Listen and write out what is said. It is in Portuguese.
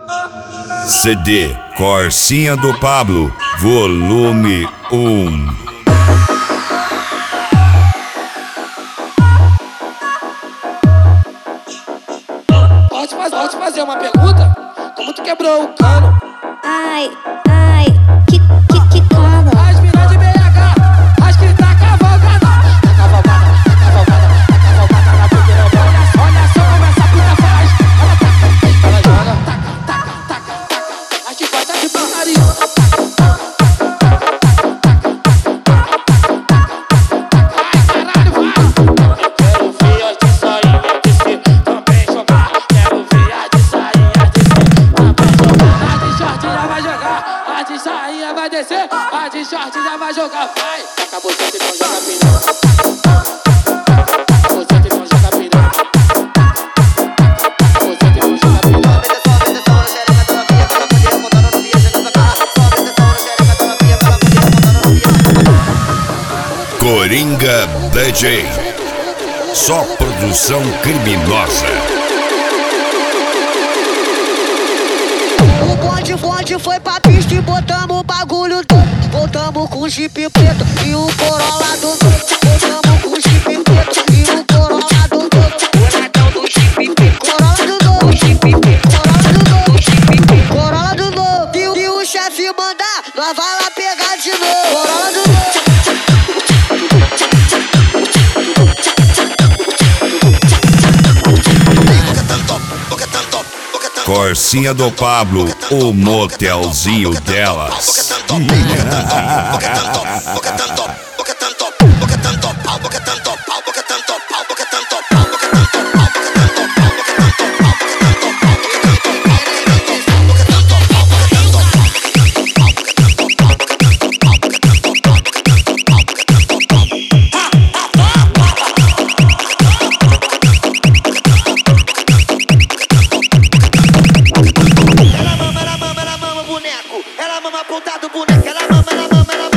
CD Corsinha do Pablo, volume 1. Pode fazer uma pergunta? Como tu quebrou o cano? Ai, que cano. As minas de BH, as que tá cavalgada. Tá cavalgada na primeira mão. Olha só como essa puta faz. Ela joga, taca. As que gosta de putaria. Vai descer, a de short já vai jogar, vai. Acabou você então joga piranha. Acabou você então joga piranha. Acabou você então joga piranha. Coringa DJ, só produção criminosa. O bonde foi pra pista e botamos o bagulho todo. Voltamos com o Jeep preto e o Corolla do doido. Voltamos com o Jeep preto e o Corolla do doido. Bonadão do Jeep preto, Corolla do doido. Jeep preto, Corolla do doido. Jeep preto, Corolla do doido. E o chefe mandar, nós vai lá pegar de novo. Corolla do doido. Corsinha do Pablo, o motelzinho delas. Ela mama a ponta do boneco, ela mama